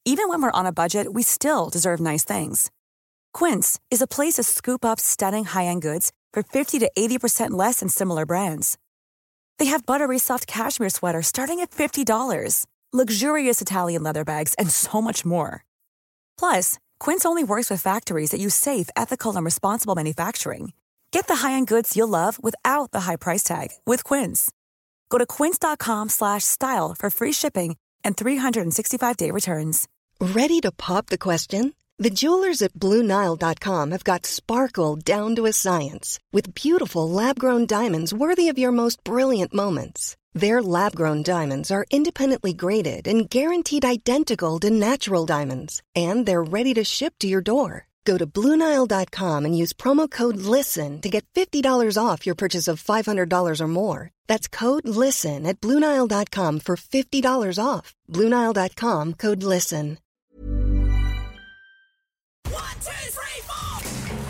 Even when we're on a budget, we still deserve nice things. Quince is a place to scoop up stunning high-end goods for 50 to 80% less than similar brands. They have buttery soft cashmere sweaters starting at $50, luxurious Italian leather bags, and so much more. Plus, Quince only works with factories that use safe, ethical, and responsible manufacturing. Get the high-end goods you'll love without the high price tag with Quince. Go to quince.com/style for free shipping and 365-day returns. Ready to pop the question? The jewelers at BlueNile.com have got sparkle down to a science with beautiful lab-grown diamonds worthy of your most brilliant moments. Their lab-grown diamonds are independently graded and guaranteed identical to natural diamonds, and they're ready to ship to your door. Go to BlueNile.com and use promo code LISTEN to get $50 off your purchase of $500 or more. That's code LISTEN at BlueNile.com for $50 off. BlueNile.com, code LISTEN. 1, 2, 3, 4.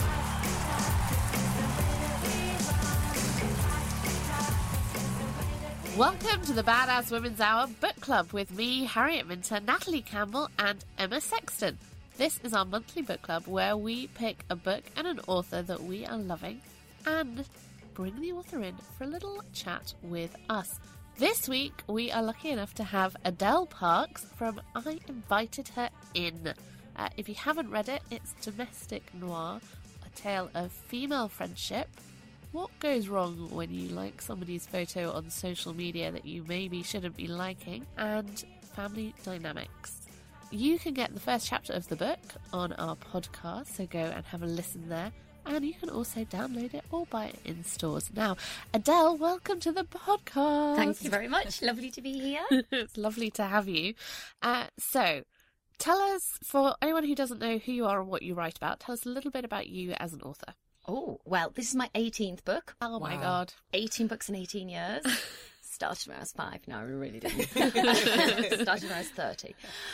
Welcome to the Badass Women's Hour Book Club with me, Harriet Minter, Natalie Campbell and Emma Sexton. This is our monthly book club where we pick a book and an author that we are loving and bring the author in for a little chat with us. This week we are lucky enough to have Adele Parks from I Invited Her In. If you haven't read it, it's Domestic Noir, a tale of female friendship. What goes wrong when you like somebody's photo on social media that you maybe shouldn't be liking, and family dynamics. You can get the first chapter of the book on our podcast, so go and have a listen there. And you can also download it or buy it in stores. Now, Adele, welcome to the podcast. Thank you very much. Lovely to be here. It's lovely to have you. So, tell us, for anyone who doesn't know who you are and what you write about, tell us a little bit about you as an author. Oh, well, this is my 18th book. Oh, my God. 18 books in 18 years. Started when I was 5. No, I really didn't. Started when I was 30.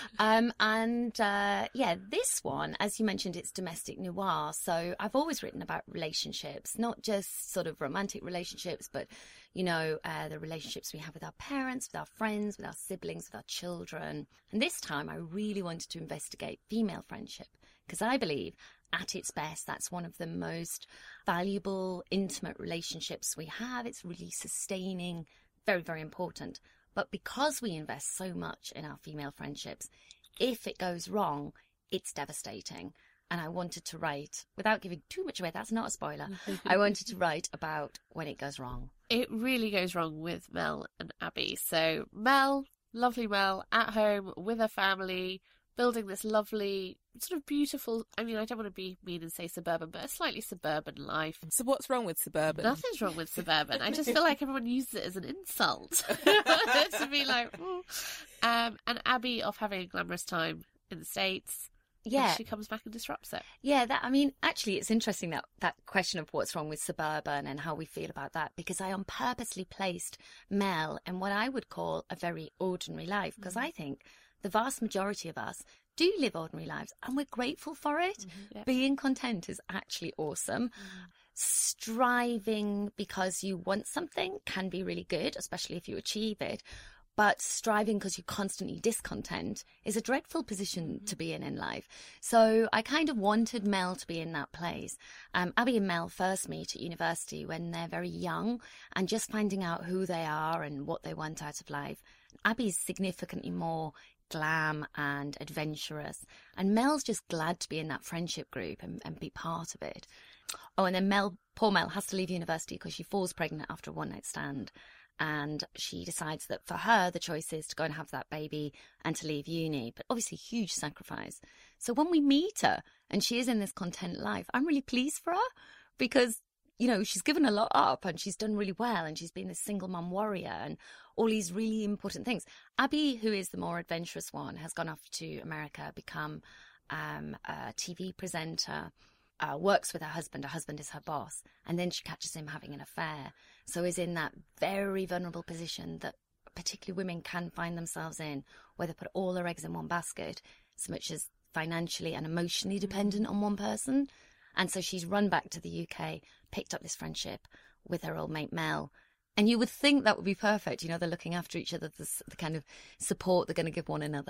This one, as you mentioned, it's domestic noir. So I've always written about relationships, not just sort of romantic relationships, but, you know, the relationships we have with our parents, with our friends, with our siblings, with our children. And this time I really wanted to investigate female friendship because I believe at its best, that's one of the most valuable, intimate relationships we have. It's really sustaining, very, very important. But because we invest so much in our female friendships, if it goes wrong, it's devastating. And I wanted to write, without giving too much away, that's not a spoiler, I wanted to write about when it goes wrong. It really goes wrong with Mel and Abby. So Mel, lovely Mel, at home with her family, building this lovely, sort of beautiful, I mean, I don't want to be mean and say suburban, but a slightly suburban life. So what's wrong with suburban? Nothing's wrong with suburban. I just feel like everyone uses it as an insult to be like, ooh. And Abby off having a glamorous time in the States. Yeah. She comes back and disrupts it. Yeah, actually, it's interesting that question of what's wrong with suburban and how we feel about that, because I purposely placed Mel in what I would call a very ordinary life, because I think the vast majority of us do live ordinary lives and we're grateful for it. Mm-hmm. Yep. Being content is actually awesome. Striving because you want something can be really good, especially if you achieve it. But striving because you're constantly discontent is a dreadful position to be in life. So I kind of wanted Mel to be in that place. Abby and Mel first meet at university when they're very young and just finding out who they are and what they want out of life. Abby's significantly more glam and adventurous, and Mel's just glad to be in that friendship group and be part of it. Oh, and then poor Mel has to leave university because she falls pregnant after a one-night stand, and she decides that for her the choice is to go and have that baby and to leave uni, but obviously huge sacrifice. So when we meet her and she is in this content life, I'm really pleased for her because, you know, she's given a lot up and she's done really well and she's been this single mum warrior and all these really important things. Abby, who is the more adventurous one, has gone off to America, become a TV presenter, works with her husband. Her husband is her boss. And then she catches him having an affair. So is in that very vulnerable position that particularly women can find themselves in, where they put all their eggs in one basket, so much as financially and emotionally dependent on one person. And so she's run back to the UK, picked up this friendship with her old mate Mel. And you would think that would be perfect. You know, they're looking after each other, the kind of support they're going to give one another.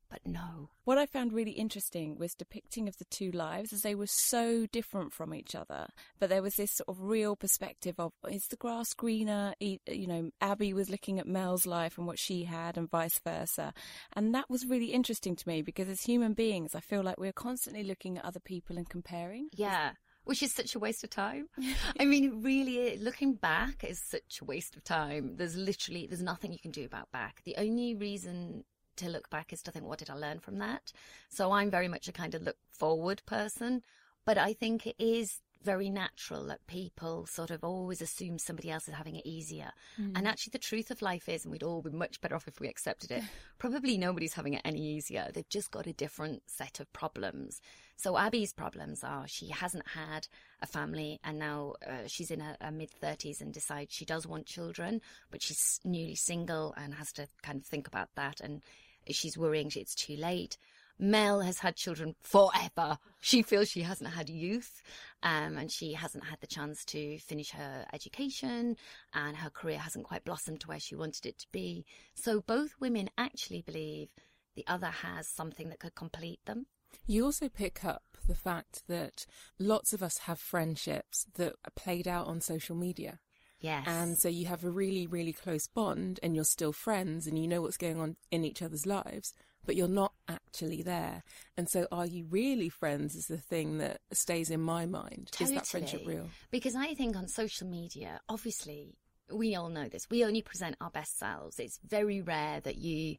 But no. What I found really interesting was depicting of the two lives, as they were so different from each other. But there was this sort of real perspective of, is the grass greener? You know, Abby was looking at Mel's life and what she had and vice versa. And that was really interesting to me because as human beings, I feel like we're constantly looking at other people and comparing. Yeah. Which is such a waste of time. I mean, really, looking back is such a waste of time. There's nothing you can do about back. The only reason to look back is to think, what did I learn from that? So I'm very much a kind of look forward person, but I think it is very natural that people sort of always assume somebody else is having it easier. And actually the truth of life is, and we'd all be much better off if we accepted it, probably nobody's having it any easier. They've just got a different set of problems. So Abby's problems are she hasn't had a family, and now she's in her mid-30s and decides she does want children, but she's newly single and has to kind of think about that, and she's worrying it's too late. Mel has had children forever. She feels she hasn't had youth, and she hasn't had the chance to finish her education, and her career hasn't quite blossomed to where she wanted it to be. So both women actually believe the other has something that could complete them. You also pick up the fact that lots of us have friendships that are played out on social media. Yes. And so you have a really, really close bond and you're still friends and you know what's going on in each other's lives, but you're not actually there. And so are you really friends is the thing that stays in my mind. Totally. Is that friendship real? Because I think on social media, obviously, we all know this. We only present our best selves. It's very rare that you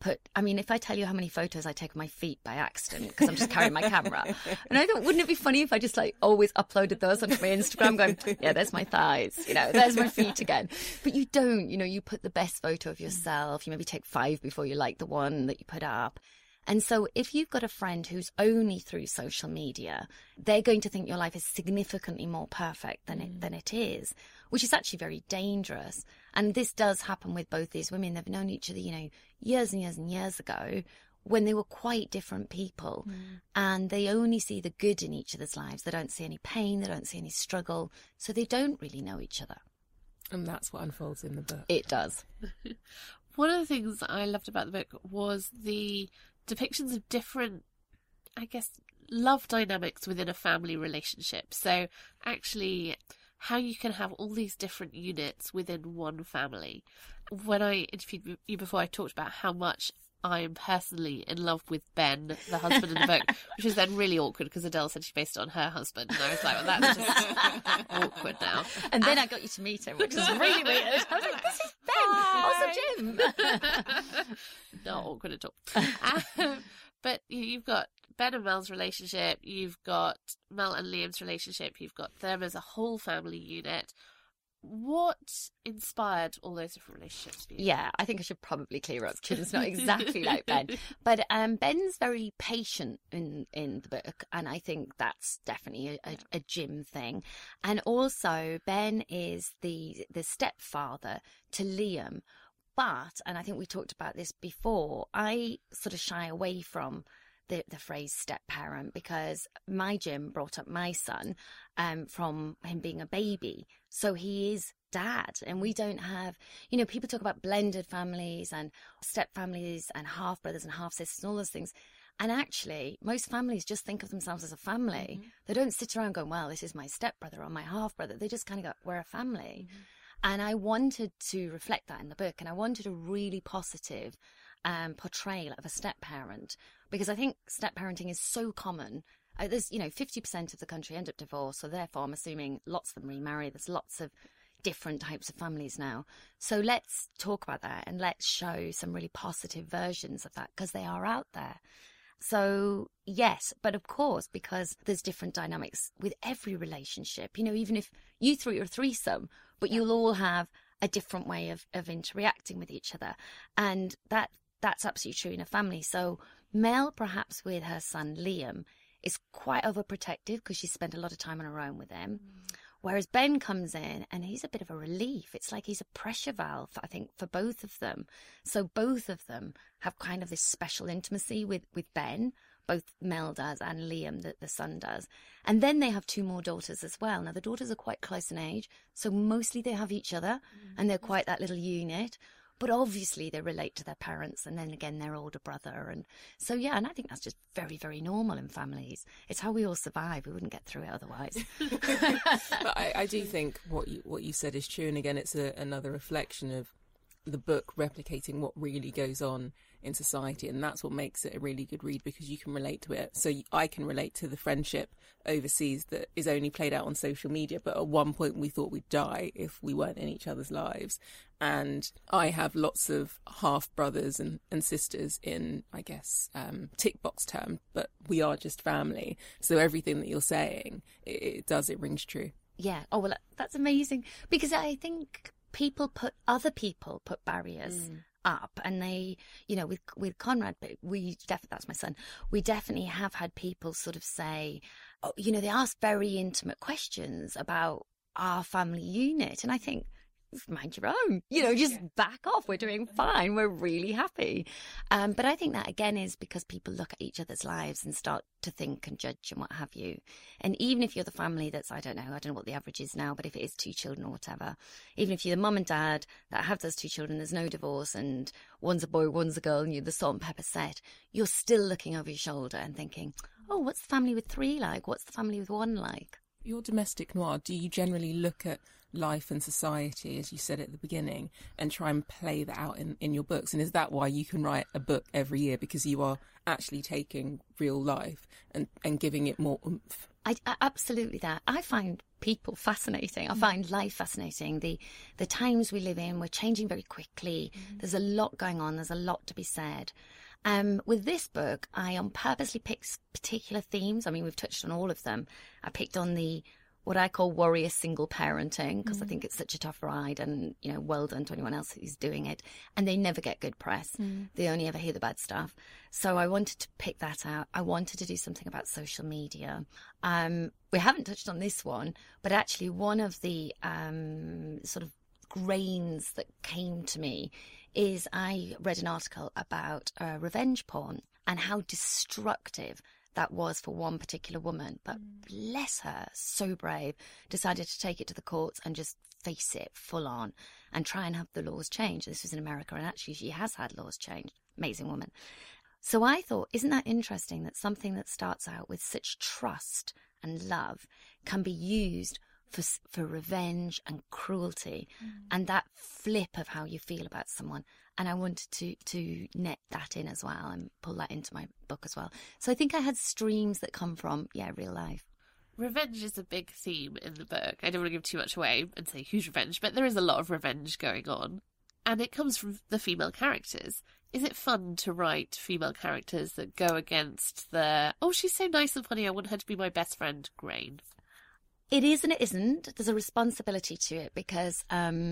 if I tell you how many photos I take of my feet by accident because I'm just carrying my camera. And I thought, wouldn't it be funny if I just always uploaded those onto my Instagram going, yeah, there's my thighs, there's my feet again. But you don't, you put the best photo of yourself. You maybe take 5 before you like the one that you put up. And so if you've got a friend who's only through social media, they're going to think your life is significantly more perfect than it is, which is actually very dangerous. And this does happen with both these women. They've known each other, years and years and years ago when they were quite different people. And they only see the good in each other's lives. They don't see any pain. They don't see any struggle. So they don't really know each other. And that's what unfolds in the book. It does. One of the things I loved about the book was the depictions of different, love dynamics within a family relationship. So actually how you can have all these different units within one family. When I interviewed you before, I talked about how much I am personally in love with Ben, the husband in the book, which is then really awkward because Adele said she based it on her husband. And I was like, well, that's just awkward now. And then I got you to meet him, which is really weird. I was like, this is Ben, also Jim. Not awkward at all. But you've got Ben and Mel's relationship, you've got Mel and Liam's relationship, you've got them as a whole family unit. What inspired all those different relationships for you? Yeah, I think I should probably clear up. Jim's not exactly like Ben. But Ben's very patient in the book, and I think that's definitely a Jim thing. And also, Ben is the stepfather to Liam. But, and I think we talked about this before, I sort of shy away from the phrase step-parent because my Jim brought up my son from him being a baby. So he is dad, and we don't have, people talk about blended families and step-families and half-brothers and half-sisters and all those things. And actually, most families just think of themselves as a family. Mm-hmm. They don't sit around going, well, this is my step-brother or my half-brother. They just kind of go, we're a family. Mm-hmm. And I wanted to reflect that in the book, and I wanted a really positive portrayal of a step-parent, because I think step-parenting is so common. There's, 50% of the country end up divorced, so therefore I'm assuming lots of them remarry. There's lots of different types of families now. So let's talk about that, and let's show some really positive versions of that, because they are out there. So, yes, but of course, because there's different dynamics with every relationship, even if you three are a threesome, but you'll all have a different way of interacting with each other. And that's absolutely true in a family. So Mel, perhaps with her son Liam, is quite overprotective because she spent a lot of time on her own with him. Whereas Ben comes in and he's a bit of a relief. It's like he's a pressure valve, I think, for both of them. So both of them have kind of this special intimacy with Ben. Both Mel does and Liam, the son, does. And then they have 2 more daughters as well. Now, the daughters are quite close in age, so mostly they have each other, and they're quite that little unit. but obviously they relate to their parents and then again their older brother. And so, yeah, and I think that's just very, very normal in families. It's how we all survive. We wouldn't get through it otherwise. But I do think what you said is true. And again, it's another reflection of the book replicating what really goes on in society, and that's what makes it a really good read, because you can relate to it. So I can relate to the friendship overseas that is only played out on social media, but at one point we thought we'd die if we weren't in each other's lives. And I have lots of half brothers and sisters in, I guess, tick box term, but we are just family. So everything that you're saying, it rings true. Yeah. Oh, well, that's amazing, because I think other people put barriers up, and they, you know, with Conrad, but that's my son, we definitely have had people sort of say, oh, you know, they ask very intimate questions about our family unit, and I think, mind your own, you know, just back off. We're doing fine. We're really happy. But I think that again is because people look at each other's lives and start to think and judge and what have you. And even if you're the family that's, I don't know what the average is now, but if it is 2 children or whatever, even if you're the mum and dad that have those 2 children, there's no divorce and one's a boy, one's a girl, and you're the salt and pepper set, you're still looking over your shoulder and thinking, oh, what's the family with 3 like? What's the family with 1 like? Your domestic noir, do you generally look at life and society, as you said at the beginning, and try and play that out in your books? And is that why you can write a book every year, because you are actually taking real life and giving it more oomph? I absolutely that. I find people fascinating. I find life fascinating. The times we live in, we're changing very quickly. There's a lot going on. There's a lot to be said. With this book, I purposely picked particular themes. I mean, we've touched on all of them. I picked on what I call warrior single parenting, because I think it's such a tough ride, and, you know, well done to anyone else who's doing it. And they never get good press. They only ever hear the bad stuff. So I wanted to pick that out. I wanted to do something about social media. We haven't touched on this one, but actually one of the sort of grains that came to me is I read an article about revenge porn and how destructive that was for one particular woman. But bless her, so brave, decided to take it to the courts and just face it full on and try and have the laws changed. This was in America, and actually she has had laws changed. Amazing woman. So I thought, isn't that interesting that something that starts out with such trust and love can be used for revenge and cruelty, and that flip of how you feel about someone. And I wanted to net that in as well and pull that into my book as well. So I think I had streams that come from, real life. Revenge is a big theme in the book. I don't want to give too much away and say huge revenge, but there is a lot of revenge going on. And it comes from the female characters. Is it fun to write female characters that go against the, oh, she's so nice and funny, I want her to be my best friend, grain? It is and it isn't. There's a responsibility to it, because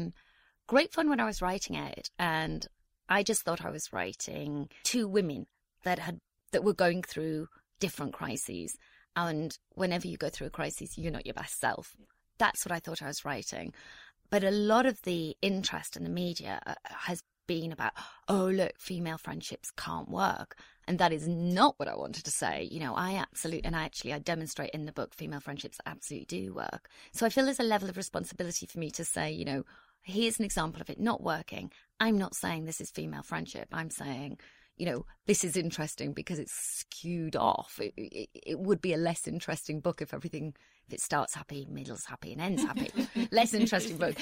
great fun when I was writing it, and I just thought I was writing 2 women that were going through different crises. And whenever you go through a crisis, you're not your best self. That's what I thought I was writing. But a lot of the interest in the media has been about, oh, look, female friendships can't work. And that is not what I wanted to say. You know, I demonstrate in the book female friendships absolutely do work. So I feel there's a level of responsibility for me to say, you know, here's an example of it not working. I'm not saying this is female friendship. I'm saying, you know, this is interesting because it's skewed off. It would be a less interesting book if it starts happy, middle's happy, and ends happy. Less interesting book.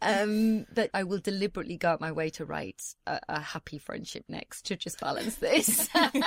But I will deliberately go out my way to write a happy friendship next to just balance this.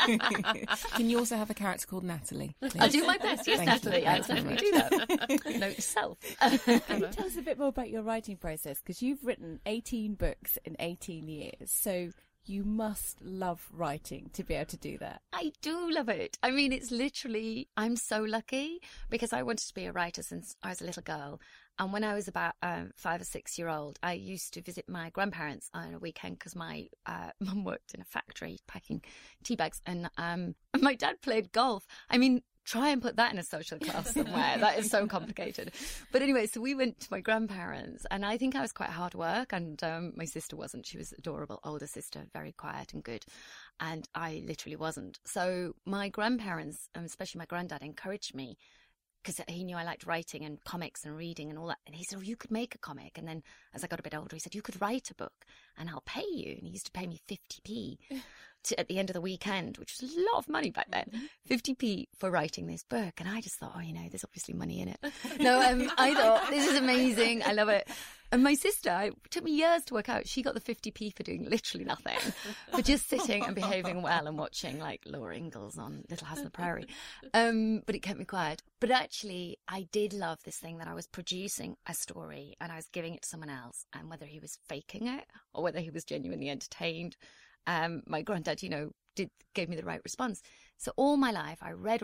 Can you also have a character called Natalie? Please? I'll do my best. Yes, Natalie. I'll definitely do that. Note to self. Can you tell us a bit more about your writing process? Because you've written 18 books in 18 years. So you must love writing to be able to do that. I do love it. I mean, it's literally, I'm so lucky because I wanted to be a writer since I was a little girl. And when I was about 5 or 6 years old, I used to visit my grandparents on a weekend because my mum worked in a factory packing tea bags, and my dad played golf. I mean, try and put that in a social class somewhere. That is so complicated. But anyway, so we went to my grandparents, and I think I was quite hard work, and my sister wasn't. She was an adorable older sister, very quiet and good, and I literally wasn't. So my grandparents, especially my granddad, encouraged me, because he knew I liked writing and comics and reading and all that. And he said, oh, you could make a comic. And then as I got a bit older, he said, you could write a book and I'll pay you. And he used to pay me 50p at the end of the weekend, which was a lot of money back then, 50p for writing this book. And I just thought, oh, there's obviously money in it. No, I thought, this is amazing. I love it. And my sister, it took me years to work out, she got the 50p for doing literally nothing, for just sitting and behaving well and watching like Laura Ingalls on Little House on the Prairie. But it kept me quiet. But actually, I did love this thing that I was producing a story and I was giving it to someone else, and whether he was faking it or whether he was genuinely entertained, my granddad, gave me the right response. So all my life, I read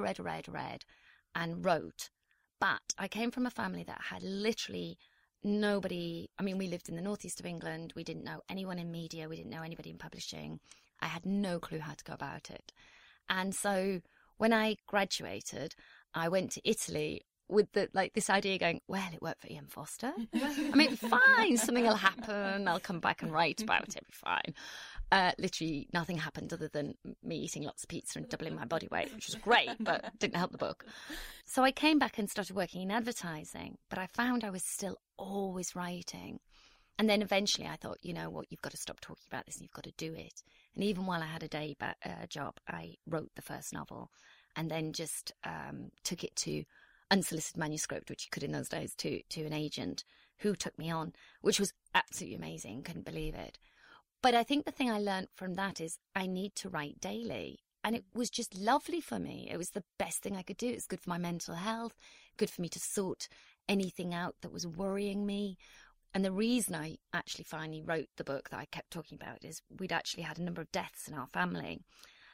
and wrote. But I came from a family that had literally nobody. I mean, we lived in the northeast of England. We didn't know anyone in media. We didn't know anybody in publishing. I had no clue how to go about it. And so when I graduated, I went to Italy with this idea going, well, it worked for Ian Foster. I mean, fine, something will happen. I'll come back and write about it. It'll be fine. Literally nothing happened other than me eating lots of pizza and doubling my body weight, which was great, but didn't help the book. So I came back and started working in advertising, but I found I was still always writing. And then eventually I thought, you know what, you've got to stop talking about this and you've got to do it. And even while I had a day job, I wrote the first novel and then just took it to unsolicited manuscript, which you could in those days, to an agent who took me on, which was absolutely amazing. Couldn't believe it. But I think the thing I learned from that is I need to write daily. And it was just lovely for me. It was the best thing I could do. It was good for my mental health, good for me to sort anything out that was worrying me. And the reason I actually finally wrote the book that I kept talking about is we'd actually had a number of deaths in our family.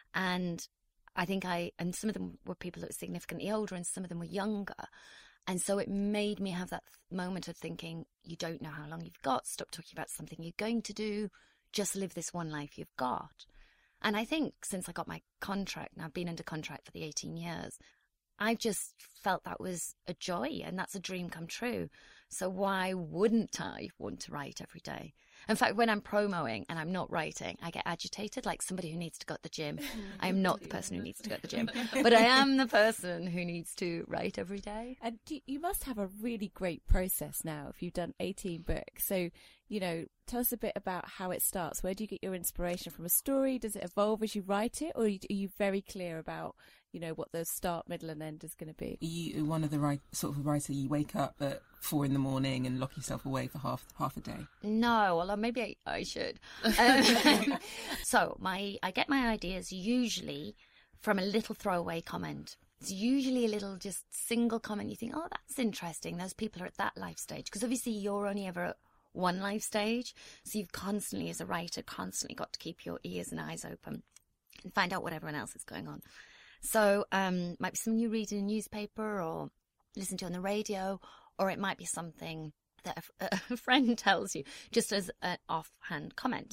And I think and some of them were people that were significantly older and some of them were younger. And so it made me have that moment of thinking, you don't know how long you've got. Stop talking about something you're going to do. Just live this one life you've got. And I think since I got my contract, and I've been under contract for the 18 years, I've just felt that was a joy and that's a dream come true. So why wouldn't I want to write every day? In fact, when I'm promoing and I'm not writing, I get agitated like somebody who needs to go to the gym. I am not the person who needs to go to the gym, but I am the person who needs to write every day. And you must have a really great process now if you've done 18 books. So, tell us a bit about how it starts. Where do you get your inspiration from? A story? Does it evolve as you write it? Or are you very clear about, what the start, middle and end is going to be? Are you one of the sort of writer, you wake up at 4 a.m. and lock yourself away for half a day? No, well, maybe I should. So I get my ideas usually from a little throwaway comment. It's usually a little just single comment. You think, oh, that's interesting. Those people are at that life stage. Because obviously you're only ever at one life stage. So you've constantly, as a writer, got to keep your ears and eyes open and find out what everyone else is going on. So might be something you read in a newspaper or listen to on the radio, or it might be something that a friend tells you just as an offhand comment,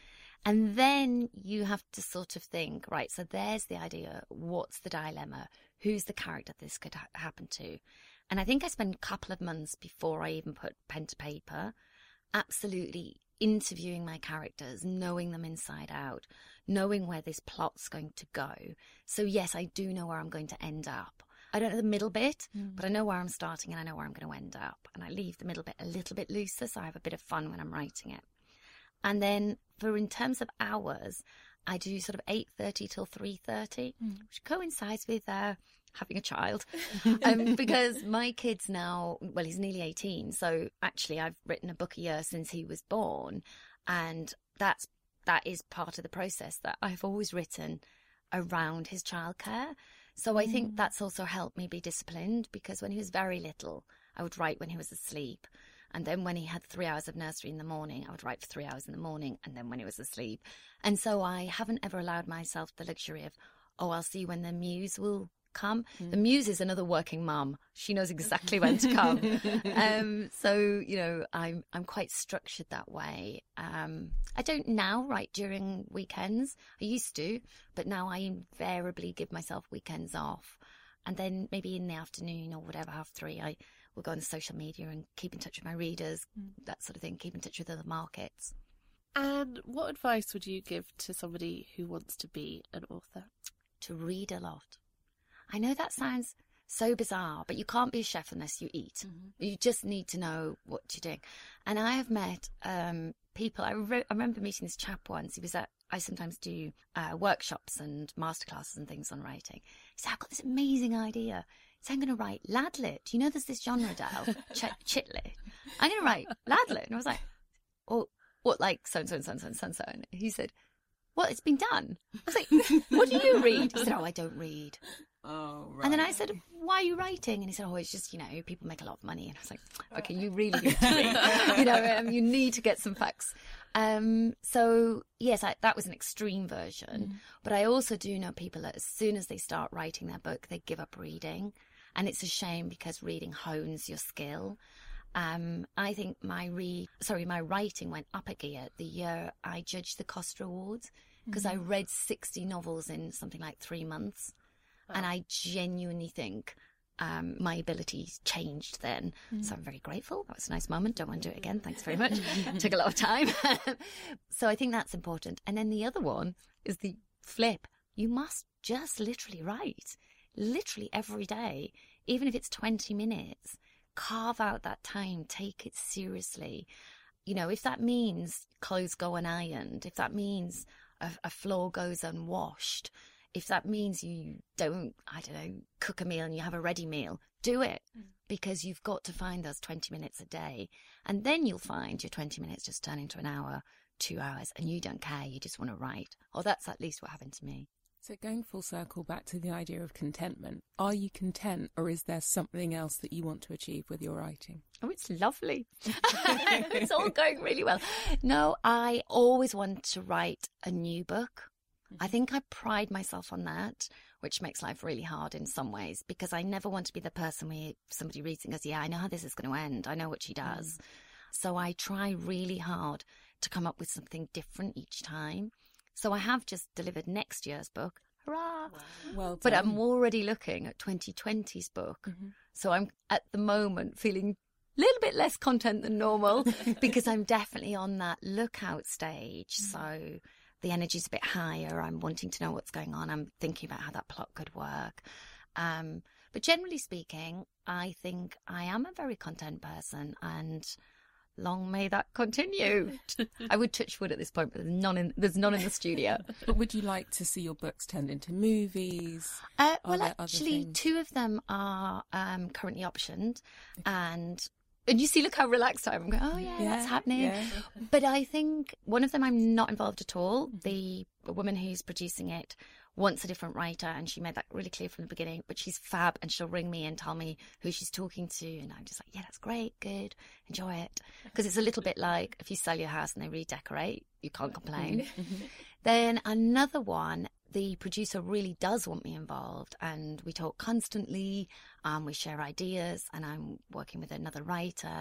And then you have to sort of think, right, so there's the idea. What's the dilemma? Who's the character this could happen to? And I think I spent a couple of months before I even put pen to paper, absolutely interviewing my characters, knowing them inside out, knowing where this plot's going to go. So yes, I do know where I'm going to end up. I don't know the middle bit, but I know where I'm starting and I know where I'm going to end up. And I leave the middle bit a little bit looser, so I have a bit of fun when I'm writing it. And then in terms of hours, I do sort of 8:30 till 3:30, which coincides with having a child. Because my kid's now, well, he's nearly 18. So actually I've written a book a year since he was born. And that is part of the process that I've always written around his childcare. So I think that's also helped me be disciplined, because when he was very little, I would write when he was asleep. And then when he had 3 hours of nursery in the morning, I would write for 3 hours in the morning, and then when he was asleep. And so I haven't ever allowed myself the luxury of, I'll see when the muse will come. The muse is another working mum. She knows exactly when to come. So, I'm quite structured that way. I don't now write during weekends. I used to, but now I invariably give myself weekends off. And then maybe in the afternoon or whatever, 3:30, I will go on social media and keep in touch with my readers, that sort of thing, keep in touch with other markets. And what advice would you give to somebody who wants to be an author? To read a lot. I know that sounds So bizarre, but you can't be a chef unless you eat. You just need to know what you're doing. And I have met people. I remember meeting this chap once. I sometimes do workshops and masterclasses and things on writing. He said, I've got this amazing idea. He said, I'm going to write ladlit. You know, there's this genre, Del, chitlit. I'm going to write ladlit. And I was like, oh, what, like so-and-so. And he said, well, it's been done. I was like, what do you read? He said, oh, I don't read. Oh, right. And then I said, why are you writing? And he said, oh, it's just, people make a lot of money. And I was like, okay, you really need to read. You need to get some facts. So, yes, that was an extreme version. But I also do know people that as soon as they start writing their book, they give up reading. And it's a shame because reading hones your skill. I think my writing went up a gear the year I judged the Costa Awards because I read 60 novels in something like 3 months. Wow. And I genuinely think my abilities changed then. So I'm very grateful. That was a nice moment. Don't want to do it again. Thanks very much. Took a lot of time. So I think that's important. And then the other one is the flip. You must just literally write. Literally every day. Even if it's 20 minutes. Carve out that time. Take it seriously. If that means clothes go unironed, if that means a floor goes unwashed, if that means you don't, cook a meal and you have a ready meal, do it. Because you've got to find those 20 minutes a day. And then you'll find your 20 minutes just turn into an hour, 2 hours, and you don't care. You just want to write. Or that's at least what happened to me. So going full circle back to the idea of contentment, are you content or is there something else that you want to achieve with your writing? Oh, it's lovely. It's all going really well. No, I always want to write a new book. I think I pride myself on that, which makes life really hard in some ways because I never want to be the person where somebody reads and goes, yeah, I know how this is going to end. I know what she does. So I try really hard to come up with something different each time. So I have just delivered next year's book. Hurrah! Well done. But I'm already looking at 2020's book. So I'm at the moment feeling a little bit less content than normal because I'm definitely on that lookout stage. So the energy's a bit higher. I'm wanting to know what's going on. I'm thinking about how that plot could work. But generally speaking, I think I am a very content person and long may that continue. I would touch wood at this point, but there's none in the studio. But would you like to see your books turned into movies? Well, actually, 2 of them are currently optioned. And you see, look how relaxed I am. I'm going, oh, yeah, that's happening. Yeah. But I think one of them I'm not involved at all. The woman who's producing it wants a different writer, and she made that really clear from the beginning. But she's fab, and she'll ring me and tell me who she's talking to. And I'm just like, yeah, that's great, good, enjoy it. Because it's a little bit like if you sell your house and they redecorate, you can't complain. Then another one, the producer really does want me involved, and we talk constantly, we share ideas, and I'm working with another writer,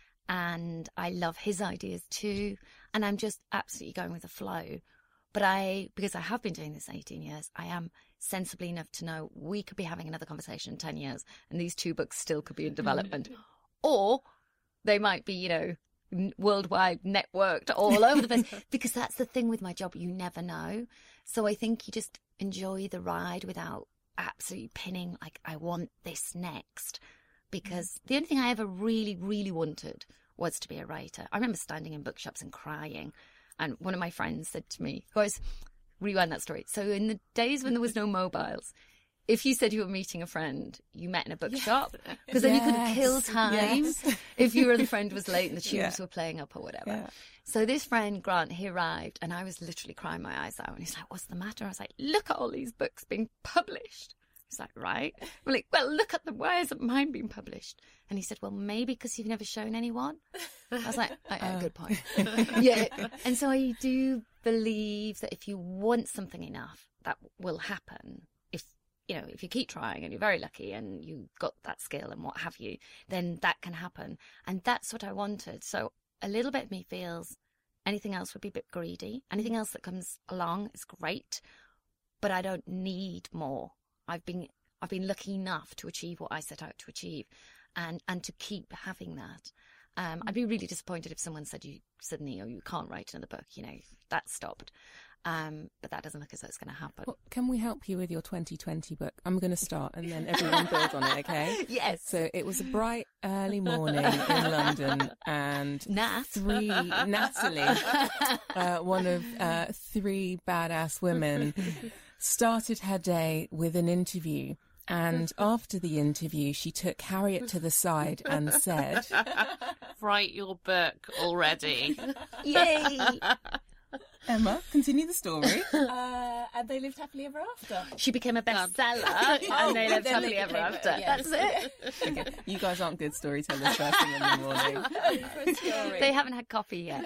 and I love his ideas too, and I'm just absolutely going with the flow. But because I have been doing this 18 years, I am sensibly enough to know we could be having another conversation in 10 years, and these 2 books still could be in development. Or they might be, worldwide networked all over the place, because that's the thing with my job. You never know. So I think you just enjoy the ride without absolutely pinning, like, I want this next. Because the only thing I ever really, really wanted was to be a writer. I remember standing in bookshops and crying. And one of my friends said to me, guys, rewind that story. So in the days when there was no mobiles, if you said you were meeting a friend, you met in a bookshop, because then you could kill time if your other friend was late and the tunes were playing up or whatever. Yeah. So this friend, Grant, he arrived and I was literally crying my eyes out. And he's like, what's the matter? I was like, look at all these books being published. He's like, right. I'm like, well, look at them. Why isn't mine being published? And he said, well, maybe because you've never shown anyone. I was like, good point. Yeah. And so I do believe that if you want something enough, that will happen. If you keep trying and you're very lucky and you've got that skill and what have you, then that can happen. And that's what I wanted. So a little bit of me feels anything else would be a bit greedy. Anything else that comes along is great, but I don't need more. I've been lucky enough to achieve what I set out to achieve, and to keep having that. I'd be really disappointed if someone said you can't write another book. That stopped. But that doesn't look as though it's going to happen. Well, can we help you with your 2020 book? I'm going to start and then everyone builds on it, okay? Yes. So it was a bright early morning in London, and Natalie, one of three badass women, started her day with an interview. And after the interview, she took Harriet to the side and said, "Write your book already." Yay! Emma, continue the story. And they lived happily ever after. She became a bestseller, and they lived happily ever after. Yes. That's it. Okay. You guys aren't good storytellers first thing in the morning. They haven't had coffee yet.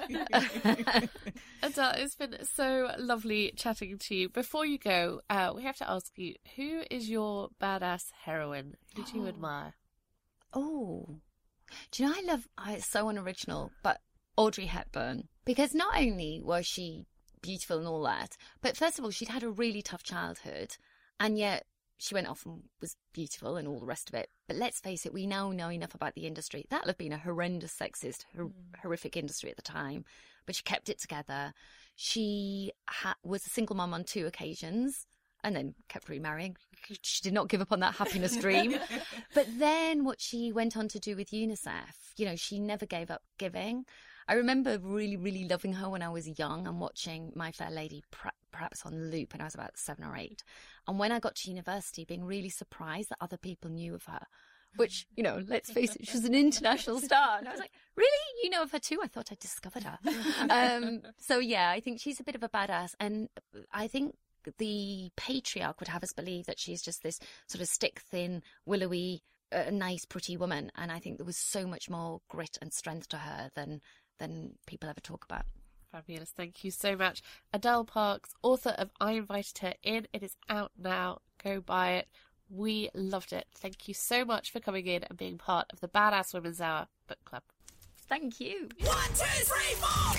Adele, it's been so lovely chatting to you. Before you go, we have to ask you, who is your badass heroine? Who do you admire? Oh, do you know, it's so unoriginal, but Audrey Hepburn. Because not only was she beautiful and all that, but first of all, she'd had a really tough childhood, and yet she went off and was beautiful and all the rest of it. But let's face it, we now know enough about the industry. That'll have been a horrendous, sexist, horrific industry at the time, but she kept it together. She was a single mum on 2 occasions, and then kept remarrying. She did not give up on that happiness dream. But then what she went on to do with UNICEF, she never gave up giving. I remember really, really loving her when I was young and watching My Fair Lady perhaps on loop when I was about 7 or 8. And when I got to university, being really surprised that other people knew of her, which, let's face it, she was an international star. And I was like, really? You know of her too? I thought I'd discovered her. So, yeah, I think she's a bit of a badass. And I think the patriarch would have us believe that she's just this sort of stick-thin, willowy, nice, pretty woman. And I think there was so much more grit and strength to her than people ever talk about. Fabulous. Thank you so much. Adele Parks, author of I Invited Her In. It is out now. Go buy it. We loved it. Thank you so much for coming in and being part of the Badass Women's Hour Book Club. Thank you. 1, 2, 3,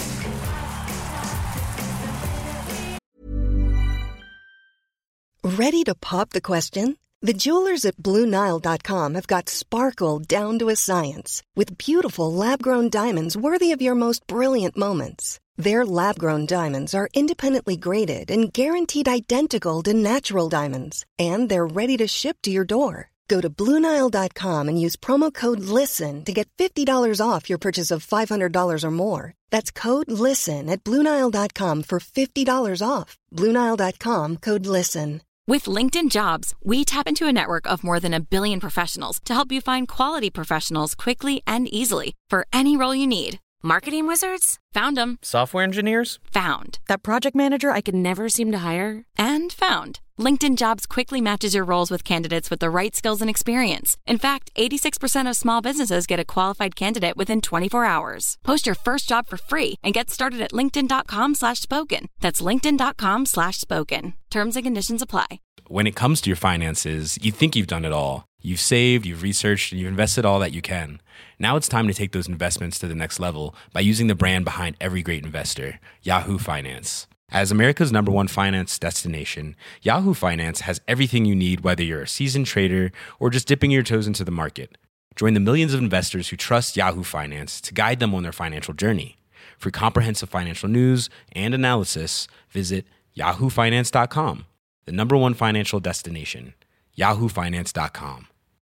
4. Ready to pop the question? The jewelers at BlueNile.com have got sparkle down to a science with beautiful lab-grown diamonds worthy of your most brilliant moments. Their lab-grown diamonds are independently graded and guaranteed identical to natural diamonds, and they're ready to ship to your door. Go to BlueNile.com and use promo code LISTEN to get $50 off your purchase of $500 or more. That's code LISTEN at BlueNile.com for $50 off. BlueNile.com, code LISTEN. With LinkedIn Jobs, we tap into a network of more than 1 billion professionals to help you find quality professionals quickly and easily for any role you need. Marketing wizards? Found them. Software engineers? Found. That project manager I could never seem to hire? And found. LinkedIn Jobs quickly matches your roles with candidates with the right skills and experience. In fact, 86% of small businesses get a qualified candidate within 24 hours. Post your first job for free and get started at linkedin.com/spoken. That's linkedin.com/spoken. Terms and conditions apply. When it comes to your finances, you think you've done it all. You've saved, you've researched, and you've invested all that you can. Now it's time to take those investments to the next level by using the brand behind every great investor, Yahoo Finance. As America's #1 finance destination, Yahoo Finance has everything you need, whether you're a seasoned trader or just dipping your toes into the market. Join the millions of investors who trust Yahoo Finance to guide them on their financial journey. For comprehensive financial news and analysis, visit yahoofinance.com, the #1 financial destination, yahoofinance.com.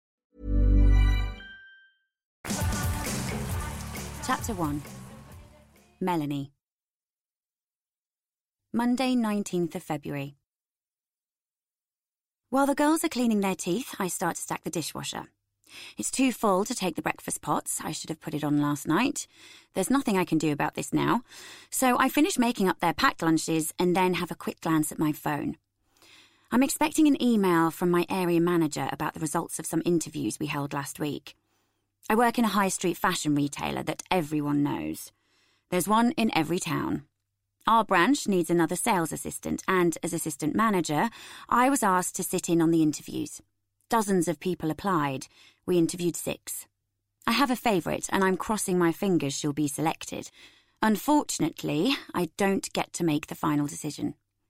Chapter 1. Melanie. Monday, 19th of February. While the girls are cleaning their teeth, I start to stack the dishwasher. It's too full to take the breakfast pots. I should have put it on last night. There's nothing I can do about this now. So I finish making up their packed lunches and then have a quick glance at my phone. I'm expecting an email from my area manager about the results of some interviews we held last week. I work in a high street fashion retailer that everyone knows. There's one in every town. Our branch needs another sales assistant, and as assistant manager, I was asked to sit in on the interviews. Dozens of people applied. We interviewed 6. I have a favourite, and I'm crossing my fingers she'll be selected. Unfortunately, I don't get to make the final decision.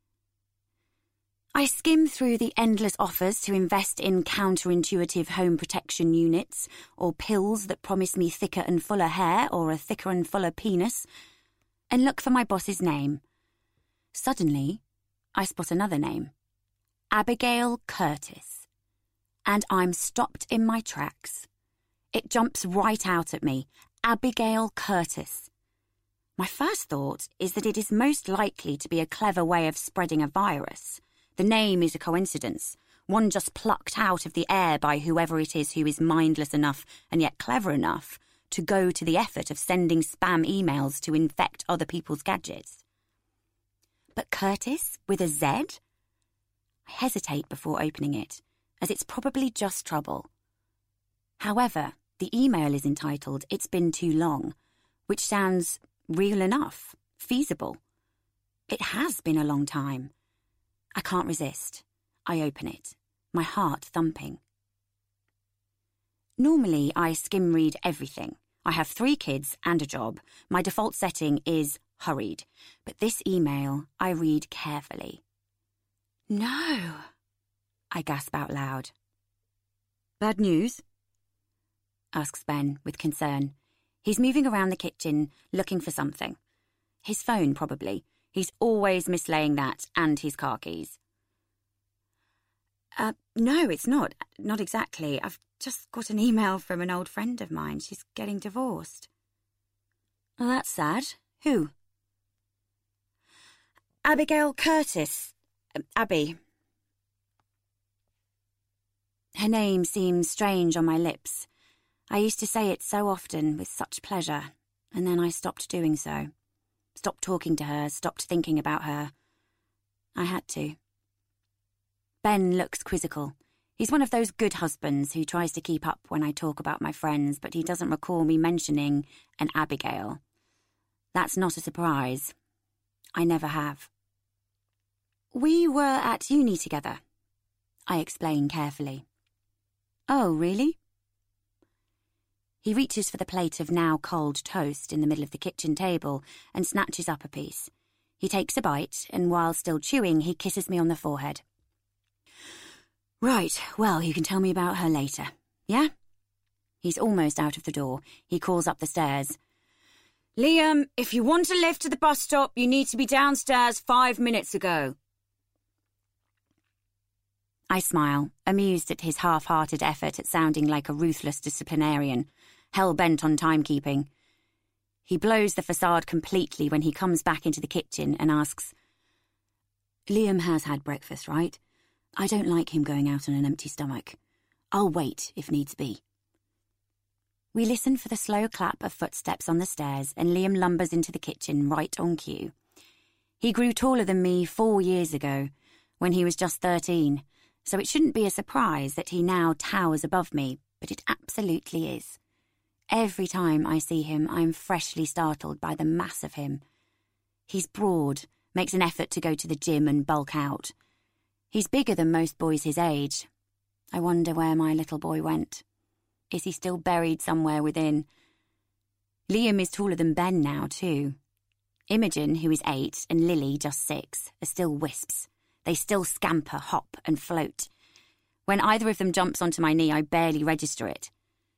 I skim through the endless offers to invest in counterintuitive home protection units, or pills that promise me thicker and fuller hair or a thicker and fuller penis, and look for my boss's name. Suddenly, I spot another name. Abigail Curtis. And I'm stopped in my tracks. It jumps right out at me. Abigail Curtis. My first thought is that it is most likely to be a clever way of spreading a virus. The name is a coincidence, one just plucked out of the air by whoever it is who is mindless enough and yet clever enough to go to the effort of sending spam emails to infect other people's gadgets. But Curtis, with a Z? I hesitate before opening it, as it's probably just trouble. However, the email is entitled "It's Been Too Long," which sounds real enough, feasible. It has been a long time. I can't resist. I open it, my heart thumping. Normally, I skim read everything. I have 3 kids and a job. My default setting is hurried, but this email I read carefully. No, I gasp out loud. Bad news? Asks Ben with concern. He's moving around the kitchen, looking for something. His phone, probably. He's always mislaying that and his car keys. No, it's not. Not exactly. I've just got an email from an old friend of mine. She's getting divorced. Well, that's sad. Who? Abigail Curtis. Abby. Her name seems strange on my lips. I used to say it so often with such pleasure, and then I stopped doing so. Stopped talking to her, stopped thinking about her. I had to. Ben looks quizzical. He's one of those good husbands who tries to keep up when I talk about my friends, but he doesn't recall me mentioning an Abigail. That's not a surprise. I never have. We were at uni together, I explain carefully. Oh, really? He reaches for the plate of now cold toast in the middle of the kitchen table and snatches up a piece. He takes a bite, and while still chewing, he kisses me on the forehead. Right, well, you can tell me about her later, yeah? He's almost out of the door. He calls up the stairs. Liam, if you want a lift to the bus stop, you need to be downstairs 5 minutes ago. I smile, amused at his half-hearted effort at sounding like a ruthless disciplinarian, hell-bent on timekeeping. He blows the facade completely when he comes back into the kitchen and asks, Liam has had breakfast, right? I don't like him going out on an empty stomach. I'll wait if needs be. We listen for the slow clap of footsteps on the stairs, and Liam lumbers into the kitchen right on cue. He grew taller than me 4 years ago, when he was just 13, so it shouldn't be a surprise that he now towers above me, but it absolutely is. Every time I see him, I'm freshly startled by the mass of him. He's broad, makes an effort to go to the gym and bulk out. He's bigger than most boys his age. I wonder where my little boy went. Is he still buried somewhere within? Liam is taller than Ben now, too. Imogen, who is 8, and Lily, just 6, are still wisps. They still scamper, hop, and float. When either of them jumps onto my knee, I barely register it.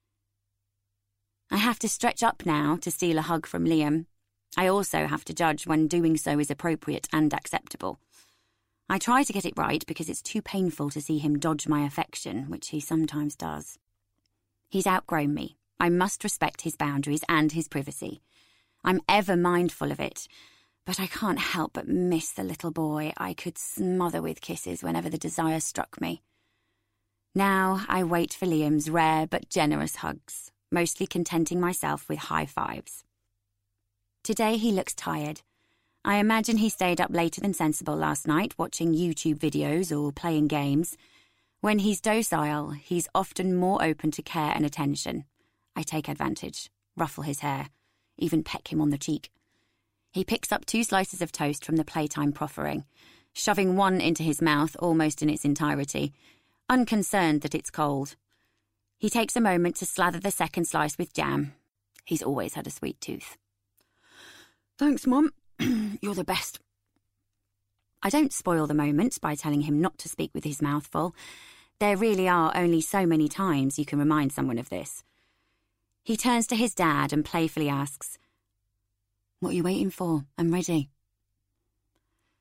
I have to stretch up now to steal a hug from Liam. I also have to judge when doing so is appropriate and acceptable. I try to get it right because it's too painful to see him dodge my affection, which he sometimes does. He's outgrown me. I must respect his boundaries and his privacy. I'm ever mindful of it, but I can't help but miss the little boy I could smother with kisses whenever the desire struck me. Now I wait for Liam's rare but generous hugs, mostly contenting myself with high fives. Today he looks tired. I imagine he stayed up later than sensible last night, watching YouTube videos or playing games. When he's docile, he's often more open to care and attention. I take advantage, ruffle his hair, even peck him on the cheek. He picks up 2 slices of toast from the playtime proffering, shoving one into his mouth almost in its entirety, unconcerned that it's cold. He takes a moment to slather the second slice with jam. He's always had a sweet tooth. Thanks, Mum. You're the best. I don't spoil the moment by telling him not to speak with his mouth full. There really are only so many times you can remind someone of this. He turns to his dad and playfully asks, What are you waiting for? I'm ready.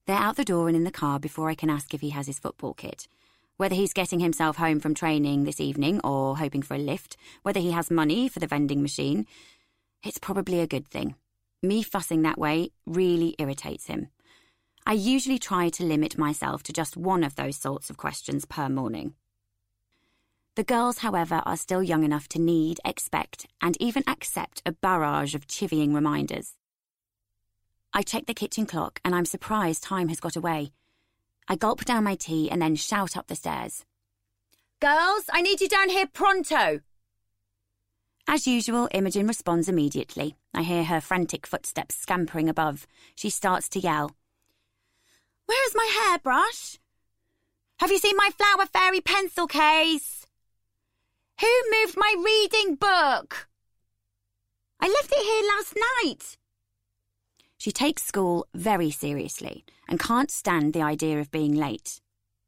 They're out the door and in the car before I can ask if he has his football kit. Whether he's getting himself home from training this evening or hoping for a lift, whether he has money for the vending machine. It's probably a good thing. Me fussing that way really irritates him. I usually try to limit myself to just one of those sorts of questions per morning. The girls, however, are still young enough to need, expect, and even accept a barrage of chivying reminders. I check the kitchen clock and I'm surprised time has got away. I gulp down my tea and then shout up the stairs. "Girls, I need you down here pronto!" As usual, Imogen responds immediately. I hear her frantic footsteps scampering above. She starts to yell. "Where's my hairbrush? Have you seen my flower fairy pencil case? Who moved my reading book? I left it here last night." She takes school very seriously and can't stand the idea of being late.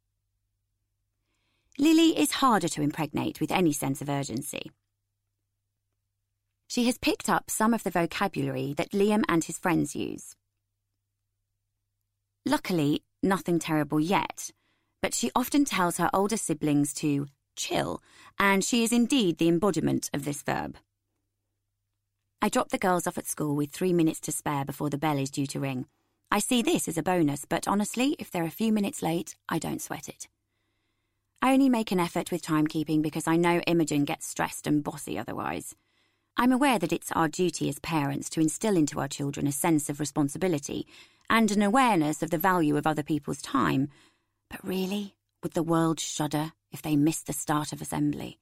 Lily is harder to impregnate with any sense of urgency. She has picked up some of the vocabulary that Liam and his friends use. Luckily, nothing terrible yet, but she often tells her older siblings to chill, and she is indeed the embodiment of this verb. I drop the girls off at school with 3 minutes to spare before the bell is due to ring. I see this as a bonus, but honestly, if they're a few minutes late, I don't sweat it. I only make an effort with timekeeping because I know Imogen gets stressed and bossy otherwise. I'm aware that it's our duty as parents to instill into our children a sense of responsibility and an awareness of the value of other people's time. But really, would the world shudder if they missed the start of assembly?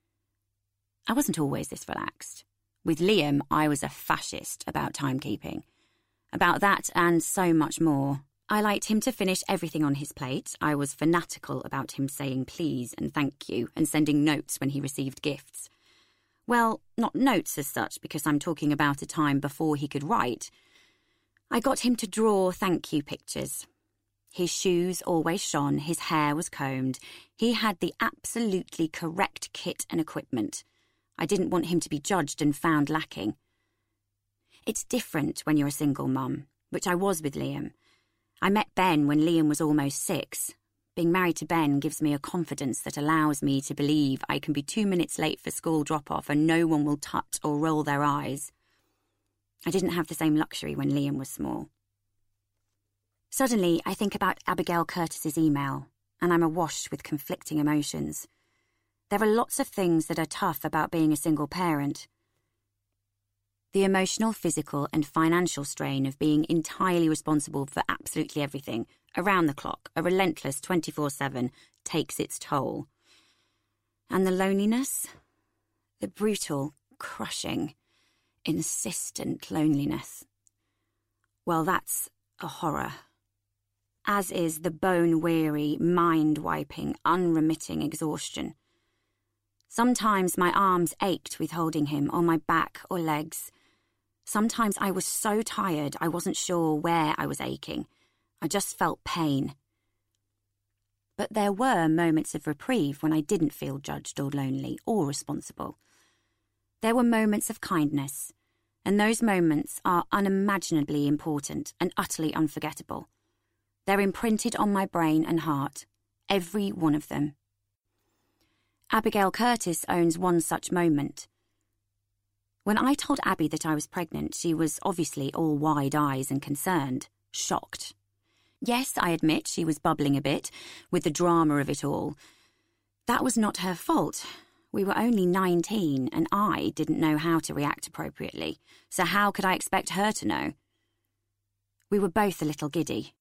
I wasn't always this relaxed. With Liam, I was a fascist about timekeeping. About that and so much more. I liked him to finish everything on his plate. I was fanatical about him saying please and thank you and sending notes when he received gifts. Well, not notes as such, because I'm talking about a time before he could write. I got him to draw thank you pictures. His shoes always shone, his hair was combed. He had the absolutely correct kit and equipment. I didn't want him to be judged and found lacking. It's different when you're a single mum, which I was with Liam. I met Ben when Liam was almost 6. Being married to Ben gives me a confidence that allows me to believe I can be 2 minutes late for school drop-off and no one will tut or roll their eyes. I didn't have the same luxury when Liam was small. Suddenly, I think about Abigail Curtis's email, and I'm awash with conflicting emotions. There are lots of things that are tough about being a single parent. The emotional, physical and financial strain of being entirely responsible for absolutely everything, around the clock, a relentless 24/7, takes its toll. And the loneliness, the brutal, crushing, insistent loneliness. Well, that's a horror. As is the bone-weary, mind-wiping, unremitting exhaustion. Sometimes my arms ached with holding him, or my back or legs. Sometimes I was so tired I wasn't sure where I was aching. I just felt pain. But there were moments of reprieve when I didn't feel judged or lonely or responsible. There were moments of kindness, and those moments are unimaginably important and utterly unforgettable. They're imprinted on my brain and heart, every one of them. Abigail Curtis owns one such moment. When I told Abby that I was pregnant, she was obviously all wide eyes and concerned, shocked. Yes, I admit she was bubbling a bit, with the drama of it all. That was not her fault. We were only 19, and I didn't know how to react appropriately, so how could I expect her to know? We were both a little giddy.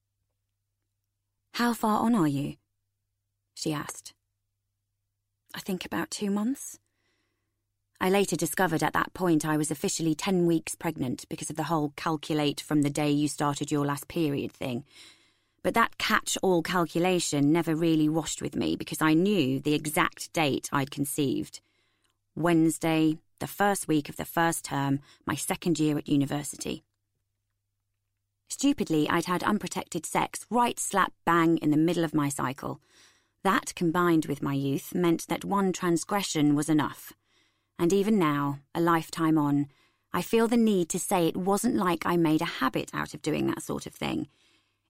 "How far on are you?" she asked. I think about 2 months. I later discovered at that point I was officially 10 weeks pregnant because of the whole calculate from the day you started your last period thing. But that catch-all calculation never really washed with me because I knew the exact date I'd conceived. Wednesday, the first week of the first term, my second year at university. Stupidly, I'd had unprotected sex right slap bang in the middle of my cycle. That, combined with my youth, meant that one transgression was enough. And even now, a lifetime on, I feel the need to say it wasn't like I made a habit out of doing that sort of thing.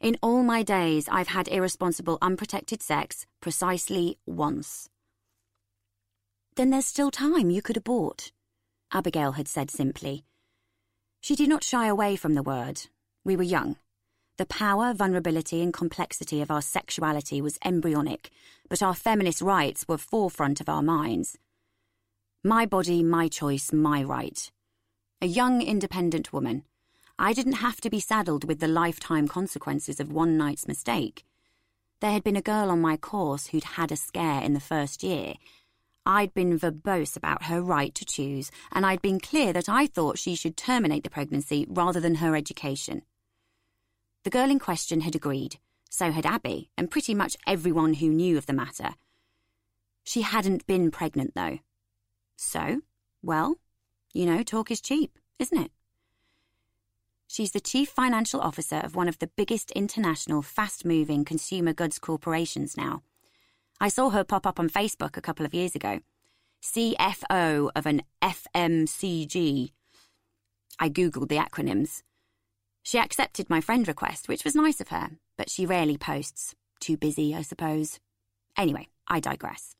In all my days, I've had irresponsible, unprotected sex precisely once. Then there's still time. You could abort, Abigail had said simply. She did not shy away from the word. We were young. The power, vulnerability and complexity of our sexuality was embryonic, but our feminist rights were forefront of our minds. My body, my choice, my right. A young, independent woman. I didn't have to be saddled with the lifetime consequences of one night's mistake. There had been a girl on my course who'd had a scare in the first year. I'd been verbose about her right to choose, and I'd been clear that I thought she should terminate the pregnancy rather than her education. The girl in question had agreed, so had Abby, and pretty much everyone who knew of the matter. She hadn't been pregnant, though. So, well, talk is cheap, isn't it? She's the chief financial officer of one of the biggest international fast-moving consumer goods corporations now. I saw her pop up on Facebook a couple of years ago. CFO of an FMCG. I Googled the acronyms. She accepted my friend request, which was nice of her, but she rarely posts. Too busy, I suppose. Anyway, I digress.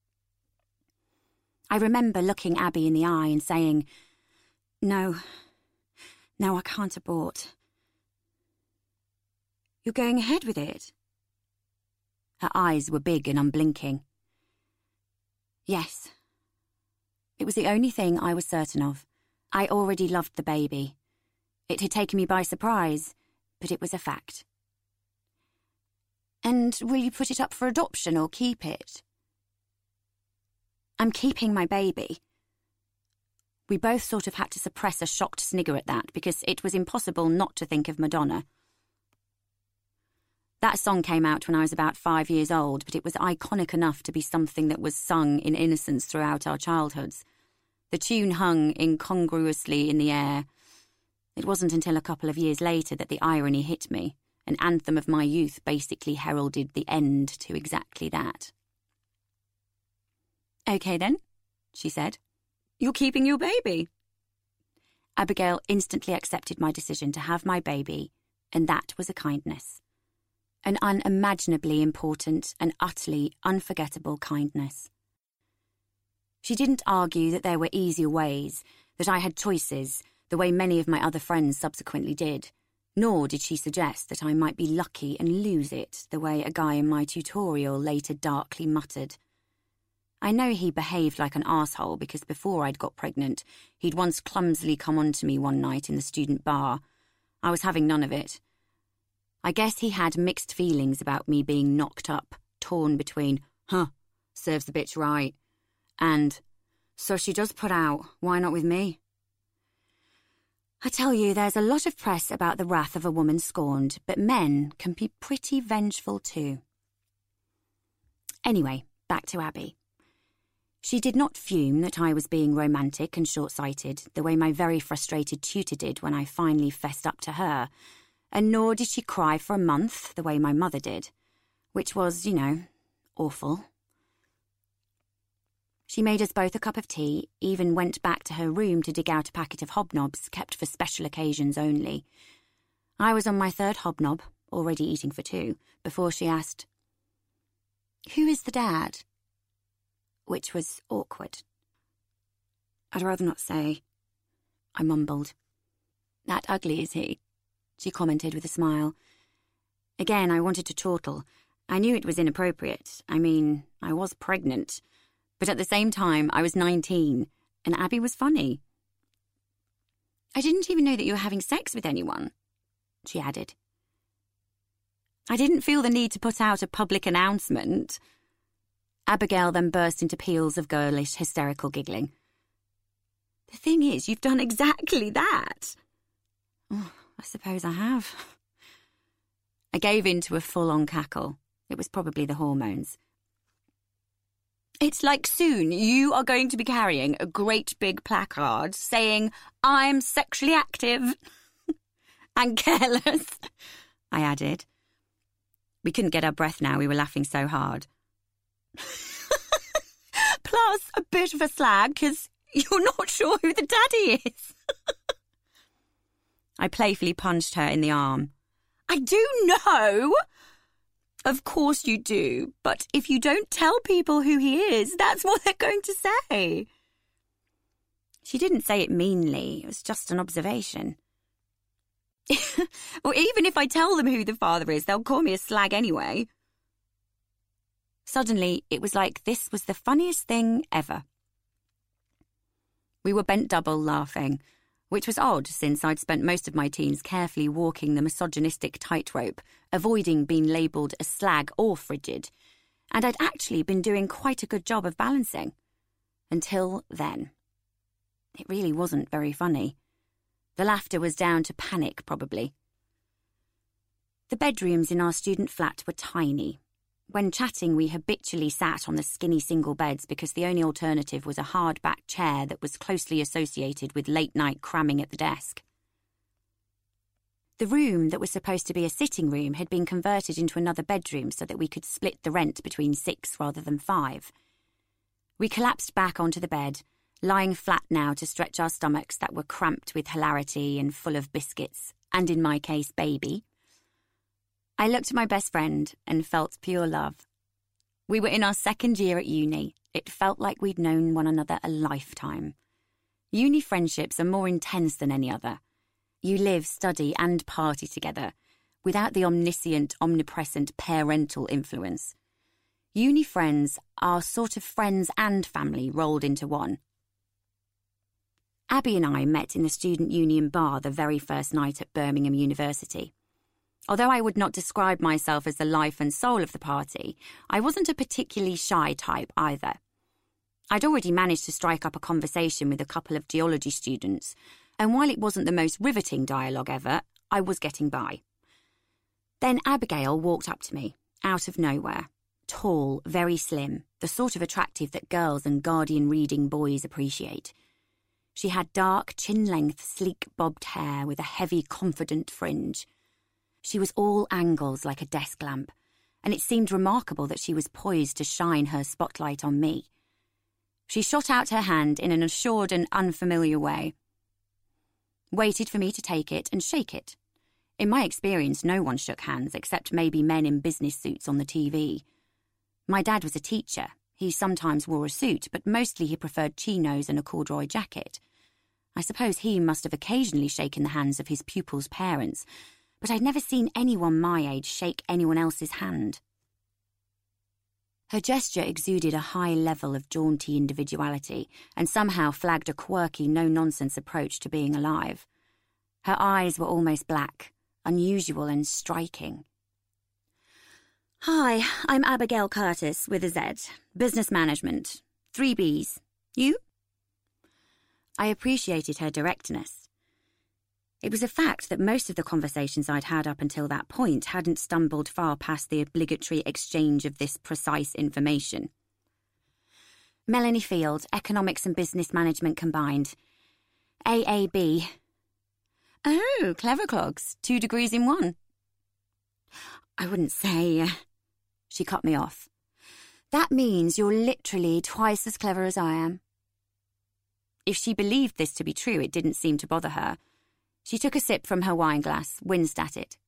I remember looking Abby in the eye and saying, No, I can't abort. You're going ahead with it? Her eyes were big and unblinking. Yes. It was the only thing I was certain of. I already loved the baby. It had taken me by surprise, but it was a fact. And will you put it up for adoption or keep it? I'm keeping my baby. We both sort of had to suppress a shocked snigger at that because it was impossible not to think of Madonna. That song came out when I was about 5 years old, but it was iconic enough to be something that was sung in innocence throughout our childhoods. The tune hung incongruously in the air. It wasn't until a couple of years later that the irony hit me. An anthem of my youth basically heralded the end to exactly that. Okay then, she said. You're keeping your baby. Abigail instantly accepted my decision to have my baby, and that was a kindness. An unimaginably important and utterly unforgettable kindness. She didn't argue that there were easier ways, that I had choices, the way many of my other friends subsequently did, nor did she suggest that I might be lucky and lose it the way a guy in my tutorial later darkly muttered. I know he behaved like an arsehole because before I'd got pregnant, he'd once clumsily come on to me one night in the student bar. I was having none of it. I guess he had mixed feelings about me being knocked up, torn between, serves the bitch right, and, so she does put out, why not with me? I tell you, there's a lot of press about the wrath of a woman scorned, but men can be pretty vengeful too. Anyway, back to Abby. She did not fume that I was being romantic and short-sighted, the way my very frustrated tutor did when I finally fessed up to her, and nor did she cry for a month, the way my mother did, which was, awful. She made us both a cup of tea, even went back to her room to dig out a packet of hobnobs kept for special occasions only. I was on my third hobnob, already eating for two, before she asked, "Who is the dad?" Which was awkward. "I'd rather not say," I mumbled. "That ugly, is he?" she commented with a smile. Again, I wanted to chortle. I knew it was inappropriate. I mean, I was pregnant. But at the same time, I was 19, and Abby was funny. "I didn't even know that you were having sex with anyone," she added. I didn't feel the need to put out a public announcement. Abigail then burst into peals of girlish, hysterical giggling. "The thing is, you've done exactly that." "Oh, I suppose I have." I gave in to a full-on cackle. It was probably the hormones. "It's like soon you are going to be carrying a great big placard saying, 'I'm sexually active and careless,'" I added. We couldn't get our breath now, we were laughing so hard. "Plus a bit of a slag because you're not sure who the daddy is." I playfully punched her in the arm. I do know. Of course you do, but if you don't tell people who he is, that's what they're going to say. She didn't say it meanly, it was just an observation. Or even if I tell them who the father is, they'll call me a slag anyway. Suddenly, it was like this was the funniest thing ever. We were bent double laughing, which was odd since I'd spent most of my teens carefully walking the misogynistic tightrope, avoiding being labelled a slag or frigid, and I'd actually been doing quite a good job of balancing. Until then. It really wasn't very funny. The laughter was down to panic, probably. The bedrooms in our student flat were tiny. When chatting, we habitually sat on the skinny single beds because the only alternative was a hard-backed chair that was closely associated with late-night cramming at the desk. The room that was supposed to be a sitting room had been converted into another bedroom so that we could split the rent between 6 rather than 5. We collapsed back onto the bed, lying flat now to stretch our stomachs that were cramped with hilarity and full of biscuits, and in my case, baby. I looked at my best friend and felt pure love. We were in our second year at uni. It felt like we'd known one another a lifetime. Uni friendships are more intense than any other. You live, study and party together, without the omniscient, omnipresent parental influence. Uni friends are sort of friends and family rolled into one. Abby and I met in the Student Union bar the very first night at Birmingham University. Although I would not describe myself as the life and soul of the party, I wasn't a particularly shy type either. I'd already managed to strike up a conversation with a couple of geology students, and while it wasn't the most riveting dialogue ever, I was getting by. Then Abigail walked up to me, out of nowhere. Tall, very slim, the sort of attractive that girls and Guardian reading boys appreciate. She had dark, chin-length, sleek bobbed hair with a heavy, confident fringe. She was all angles like a desk lamp, and it seemed remarkable that she was poised to shine her spotlight on me. She shot out her hand in an assured and unfamiliar way, waited for me to take it and shake it. In my experience, no one shook hands except maybe men in business suits on the TV. My dad was a teacher. He sometimes wore a suit, but mostly he preferred chinos and a corduroy jacket. I suppose he must have occasionally shaken the hands of his pupils' parents, but I'd never seen anyone my age shake anyone else's hand. Her gesture exuded a high level of jaunty individuality and somehow flagged a quirky, no-nonsense approach to being alive. Her eyes were almost black, unusual and striking. "Hi, I'm Abigail Curtis with a Z. Business management. 3 Bs. You?" I appreciated her directness. It was a fact that most of the conversations I'd had up until that point hadn't stumbled far past the obligatory exchange of this precise information. Melanie Field, Economics and Business Management combined. AAB. Oh, clever clogs. 2 degrees in 1. I wouldn't say... She cut me off. That means you're literally twice as clever as I am. If she believed this to be true, it didn't seem to bother her. She took a sip from her wine glass, winced at it.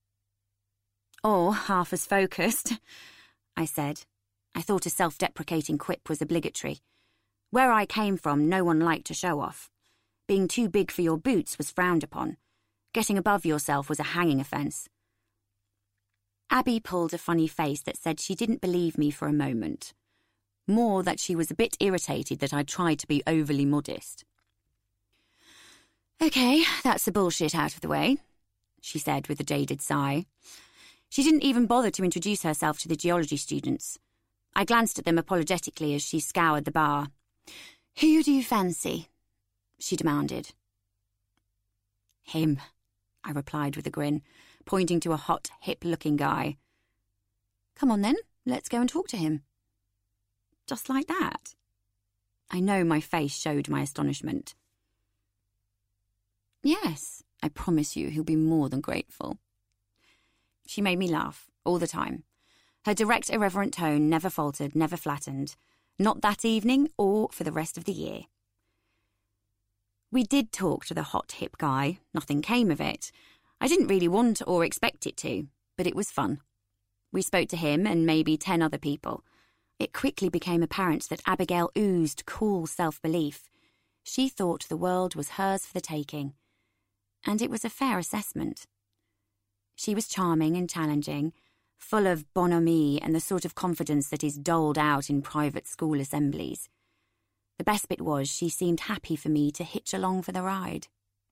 Or half as focused, I said. I thought a self-deprecating quip was obligatory. Where I came from, no one liked to show off. Being too big for your boots was frowned upon. Getting above yourself was a hanging offence. Abby pulled a funny face that said she didn't believe me for a moment. More that she was a bit irritated that I'd tried to be overly modest. "Okay, that's the bullshit out of the way," she said with a jaded sigh. She didn't even bother to introduce herself to the geology students. I glanced at them apologetically as she scoured the bar. "Who do you fancy?" she demanded. "Him," I replied with a grin, pointing to a hot, hip-looking guy. "Come on then, let's go and talk to him." Just like that. I know my face showed my astonishment. "Yes, I promise you he'll be more than grateful." She made me laugh, all the time. Her direct, irreverent tone never faltered, never flattened. Not that evening, or for the rest of the year. We did talk to the hot, hip guy. Nothing came of it. I didn't really want or expect it to, but it was fun. We spoke to him and maybe 10 other people. It quickly became apparent that Abigail oozed cool self-belief. She thought the world was hers for the taking, and it was a fair assessment. She was charming and challenging, full of bonhomie and the sort of confidence that is doled out in private school assemblies. The best bit was she seemed happy for me to hitch along for the ride.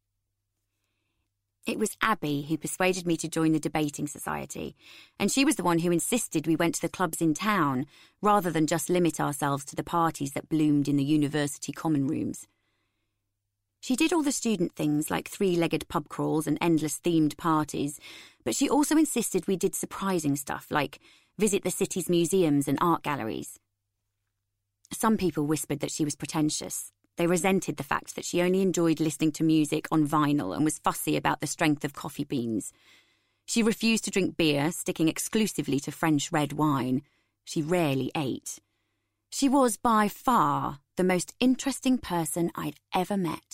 It was Abby who persuaded me to join the debating society, and she was the one who insisted we went to the clubs in town, rather than just limit ourselves to the parties that bloomed in the university common rooms. She did all the student things like 3-legged pub crawls and endless themed parties, but she also insisted we did surprising stuff like visit the city's museums and art galleries. Some people whispered that she was pretentious. They resented the fact that she only enjoyed listening to music on vinyl and was fussy about the strength of coffee beans. She refused to drink beer, sticking exclusively to French red wine. She rarely ate. She was by far the most interesting person I'd ever met.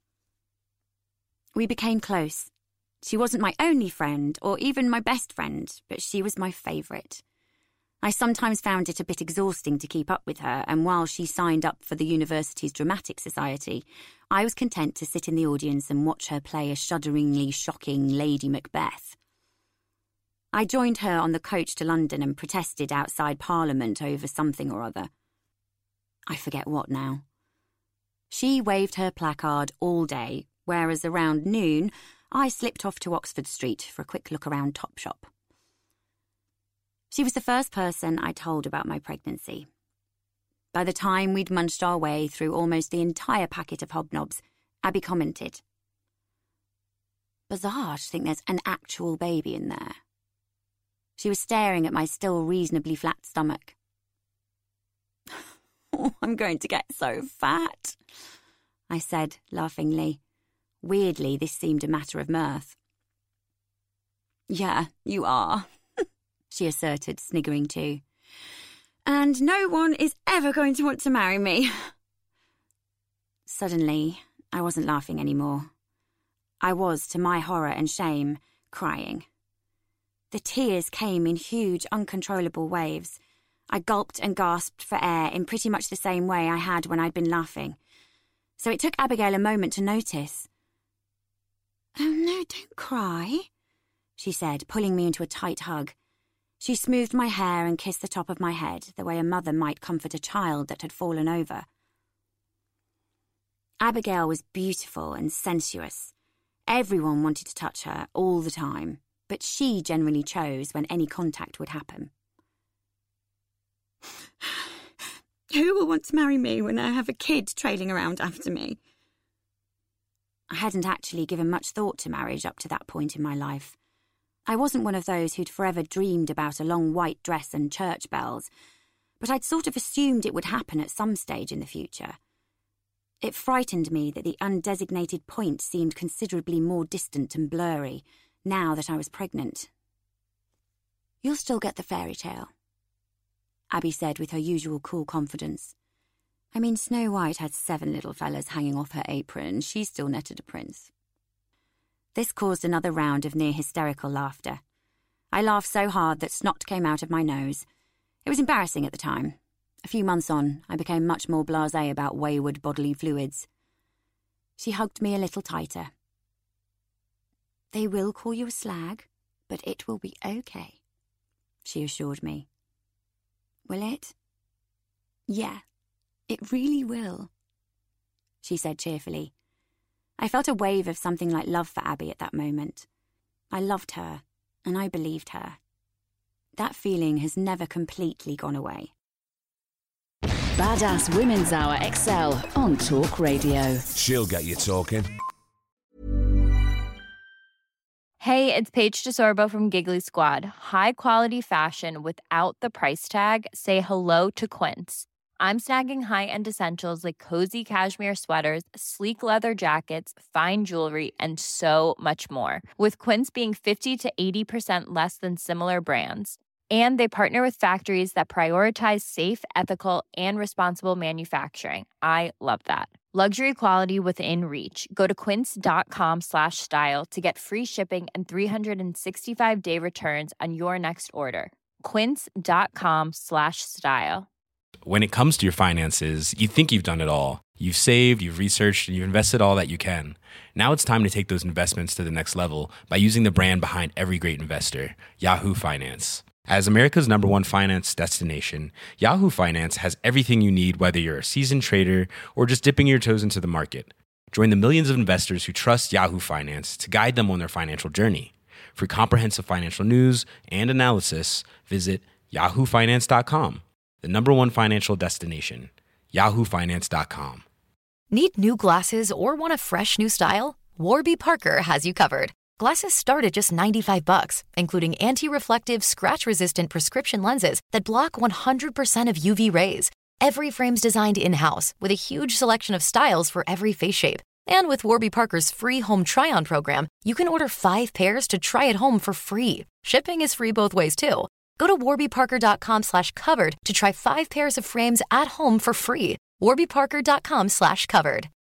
We became close. She wasn't my only friend, or even my best friend, but she was my favourite. I sometimes found it a bit exhausting to keep up with her, and while she signed up for the university's dramatic society, I was content to sit in the audience and watch her play a shudderingly shocking Lady Macbeth. I joined her on the coach to London and protested outside Parliament over something or other. I forget what now. She waved her placard all day, whereas around noon, I slipped off to Oxford Street for a quick look around Topshop. She was the first person I told about my pregnancy. By the time we'd munched our way through almost the entire packet of hobnobs, Abby commented, "Bizarre to think there's an actual baby in there." She was staring at my still reasonably flat stomach. "Oh, I'm going to get so fat," I said laughingly. Weirdly, this seemed a matter of mirth. "Yeah, you are," she asserted, sniggering too. "And no one is ever going to want to marry me." Suddenly, I wasn't laughing anymore. I was, to my horror and shame, crying. The tears came in huge, uncontrollable waves. I gulped and gasped for air in pretty much the same way I had when I'd been laughing. So it took Abigail a moment to notice. "Oh no, don't cry," she said, pulling me into a tight hug. She smoothed my hair and kissed the top of my head, the way a mother might comfort a child that had fallen over. Abigail was beautiful and sensuous. Everyone wanted to touch her all the time, but she generally chose when any contact would happen. "Who will want to marry me when I have a kid trailing around after me?" I hadn't actually given much thought to marriage up to that point in my life. I wasn't one of those who'd forever dreamed about a long white dress and church bells, but I'd sort of assumed it would happen at some stage in the future. It frightened me that the undesignated point seemed considerably more distant and blurry now that I was pregnant. "You'll still get the fairy tale," Abby said with her usual cool confidence. I mean, Snow White had 7 little fellas hanging off her apron. She still netted a prince. This caused another round of near-hysterical laughter. I laughed so hard that snot came out of my nose. It was embarrassing at the time. A few months on, I became much more blasé about wayward bodily fluids. She hugged me a little tighter. "They will call you a slag, but it will be okay," she assured me. "Will it?" "Yeah, it really will," she said cheerfully. I felt a wave of something like love for Abby at that moment. I loved her, and I believed her. That feeling has never completely gone away. Badass Women's Hour XL on Talk Radio. She'll get you talking. Hey, it's Paige DeSorbo from Giggly Squad. High quality fashion without the price tag. Say hello to Quince. I'm snagging high-end essentials like cozy cashmere sweaters, sleek leather jackets, fine jewelry, and so much more. With Quince being 50 to 80% less than similar brands. And they partner with factories that prioritize safe, ethical, and responsible manufacturing. I love that. Luxury quality within reach. Go to quince.com/style to get free shipping and 365-day returns on your next order. Quince.com/style. When it comes to your finances, you think you've done it all. You've saved, you've researched, and you've invested all that you can. Now it's time to take those investments to the next level by using the brand behind every great investor, Yahoo Finance. As America's #1 finance destination, Yahoo Finance has everything you need, whether you're a seasoned trader or just dipping your toes into the market. Join the millions of investors who trust Yahoo Finance to guide them on their financial journey. For comprehensive financial news and analysis, visit yahoofinance.com, the #1 financial destination, yahoofinance.com. Need new glasses or want a fresh new style? Warby Parker has you covered. Glasses start at just $95, including anti-reflective, scratch-resistant prescription lenses that block 100% of UV rays. Every frame's designed in-house with a huge selection of styles for every face shape. And with Warby Parker's free home try-on program, you can order 5 pairs to try at home for free. Shipping is free both ways, too. Go to warbyparker.com/covered to try 5 pairs of frames at home for free. warbyparker.com/covered.